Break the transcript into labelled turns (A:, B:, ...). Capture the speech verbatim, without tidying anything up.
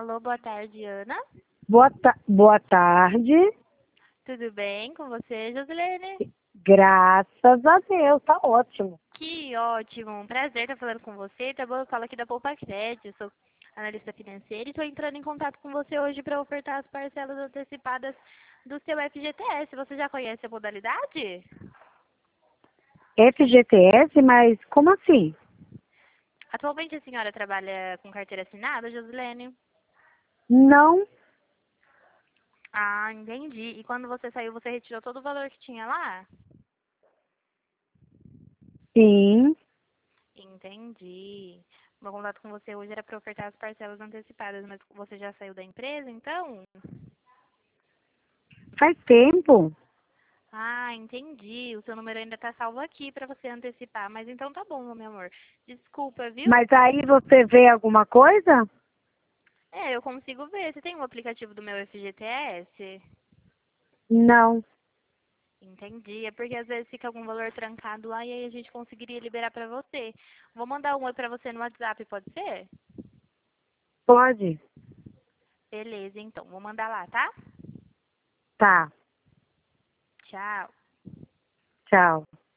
A: Alô, boa tarde, Ana.
B: Boa, ta boa tarde.
A: Tudo bem com você, Josilene?
B: Graças a Deus, tá ótimo.
A: Que ótimo, um prazer estar falando com você. Tá bom? Eu falo aqui da Poupa Crédito, sou analista financeira e estou entrando em contato com você hoje para ofertar as parcelas antecipadas do seu F G T S. Você já conhece a modalidade?
B: F G T S, mas como assim?
A: Atualmente a senhora trabalha com carteira assinada, Josilene?
B: Não,
A: Ah, entendi. E quando você saiu, você retirou todo o valor que tinha lá?
B: sim,
A: Entendi. Meu contato com você hoje era para ofertar as parcelas antecipadas, mas você já saiu da empresa, então?
B: faz tempo.
A: Ah, entendi. O seu número ainda está salvo aqui para você antecipar, mas então tá bom, meu amor. Desculpa, viu?
B: Mas aí você vê alguma coisa?
A: É, eu consigo ver. Você tem um aplicativo do meu F G T S?
B: Não,
A: Entendi. É porque às vezes fica algum valor trancado lá e aí a gente conseguiria liberar para você. Vou mandar um oi para você no WhatsApp, pode ser?
B: pode.
A: Beleza, então. Vou mandar lá, tá?
B: Tá,
A: Tchau.
B: tchau.